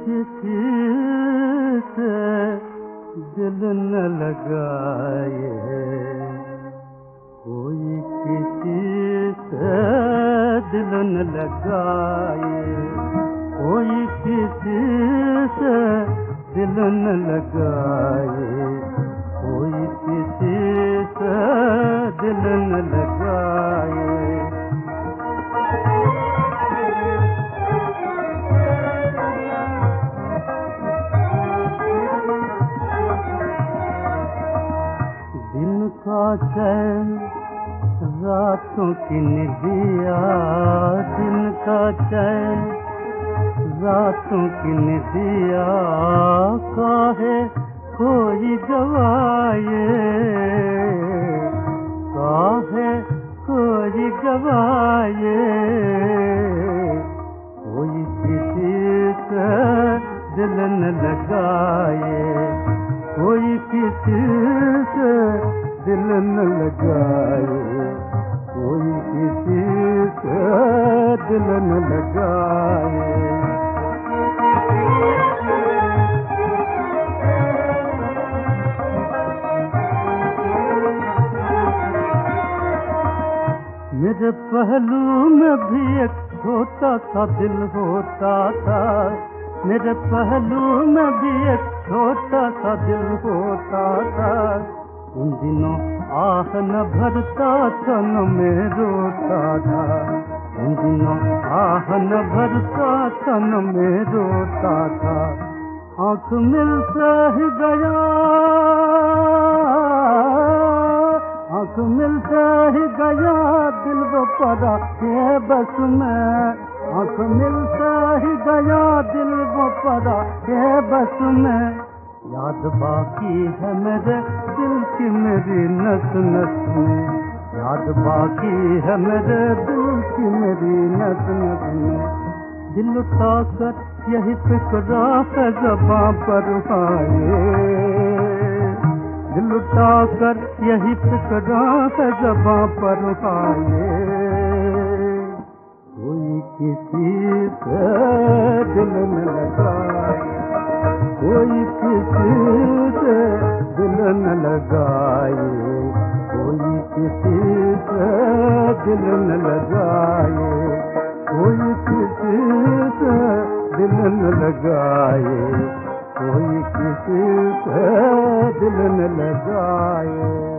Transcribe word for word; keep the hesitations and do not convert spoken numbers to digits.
किसी से दिल न लगाए, कोई किसी से दिल न लगाए, कोई किसी से दिल न लगाए, कोई किसी से दिल न लगाए। दिन का चैन रातों की निदिया, दिन का चैन रातों की निदिया, काहे कोई गवाए, काहे कोई गवाए, कोई किसी से दिल न लगाए, कोई किसी से दिल न लगाए, कोई किसी से दिल न लगाए। मेरे पहलू में भी एक छोटा सा दिल होता था, मेरे पहलू में भी एक छोटा सा दिल होता था, उन दिनों आह न भरता था न मैं रोता था, उन दिनों आह न भरता था न मैं रोता था। आँख मिलते ही गया, आँख मिलते ही गया दिल वो पड़ा के बस में, आँख मिलते ही गया दिल वो पड़ा के बस में। याद बाकी है मेरे दिल की मेरी नस नस में, याद बाकी है मेरे दिल की मेरी नस नस में। दिल उठा कर यही फिक्रा है ज़बां पर आए, दिल उठा कर यही फिक्रा है ज़बां पर आए, कोई किसी से दिल न लगाए, कोई किसी से दिल न लगाए, कोई किसी से दिल न लगाए, कोई किसी से दिल न लगाए, कोई किसी से दिल न लगाए।